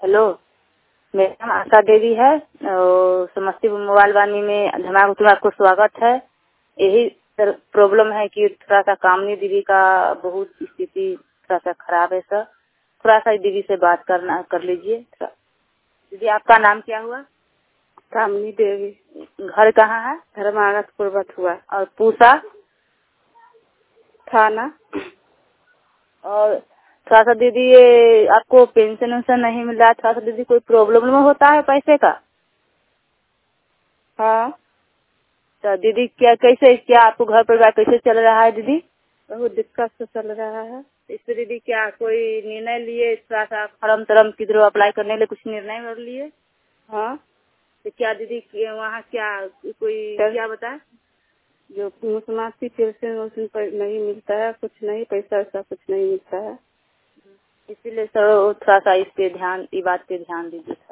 Hello, मेरा नाम आशा देवी है और समस्तीपुर मोबाइल वाणी में धमाक में आपको स्वागत है। यही प्रॉब्लम है कि थोड़ा सा कामनी दीदी का बहुत स्थिति थोड़ा सा खराब है सर। थोड़ा सा दीदी से बात कर लीजिए। दीदी आपका नाम क्या हुआ? कामनी देवी। घर कहाँ है? धर्मागतपुर बथुआ और पूसा थाना। और थोड़ा सा दीदी ये आपको पेंशन वेंशन नहीं मिल रहा है, थोड़ा सा दीदी कोई प्रॉब्लम होता है पैसे का? हाँ, तो दीदी क्या आपको घर परिवार कैसे चल रहा है दीदी? बहुत दिक्कत से चल रहा है। इससे दीदी क्या कोई निर्णय लिए, थोड़ा सा फॉर्म तरम किधर अप्लाई करने के लिए कुछ निर्णय लिए? हाँ, तो क्या दीदी वहाँ क्या कोई क्या बताए? जो मुसमाती पेंशन वेंशन नहीं मिलता है, कुछ नहीं, पैसा वैसा कुछ नहीं मिलता है। इसीलिए सर थोड़ा सा इस पे ध्यान, ये बात पे ध्यान दीजिए।